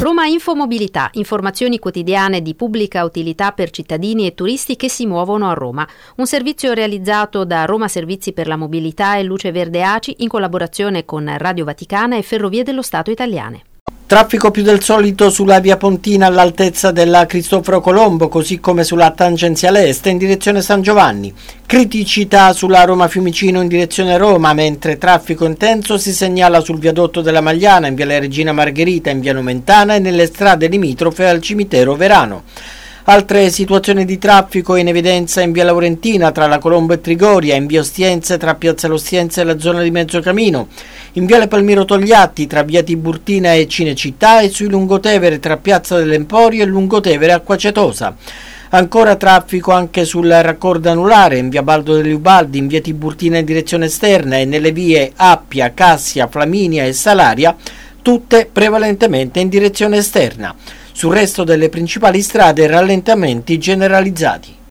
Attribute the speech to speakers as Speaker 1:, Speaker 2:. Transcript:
Speaker 1: Roma Infomobilità, informazioni quotidiane di pubblica utilità per cittadini e turisti che si muovono a Roma. Un servizio realizzato da Roma Servizi per la Mobilità e Luce Verde ACI in collaborazione con Radio Vaticana e Ferrovie dello Stato italiane.
Speaker 2: Traffico più del solito sulla via Pontina all'altezza della Cristoforo Colombo, così come sulla tangenziale est in direzione San Giovanni. Criticità sulla Roma Fiumicino in direzione Roma, mentre traffico intenso si segnala sul viadotto della Magliana, in via Regina Margherita, in via Nomentana e nelle strade limitrofe al cimitero Verano. Altre situazioni di traffico in evidenza in via Laurentina tra la Colombo e Trigoria, in via Ostiense tra piazza L'Ostiense e la zona di Mezzocamino, in viale Palmiro Togliatti tra via Tiburtina e Cinecittà e sui Lungotevere tra piazza dell'Emporio e Lungotevere Acquacetosa. Ancora traffico anche sul raccordo anulare in via Baldo degli Ubaldi, in via Tiburtina in direzione esterna e nelle vie Appia, Cassia, Flaminia e Salaria, tutte prevalentemente in direzione esterna. Sul resto delle principali strade rallentamenti generalizzati.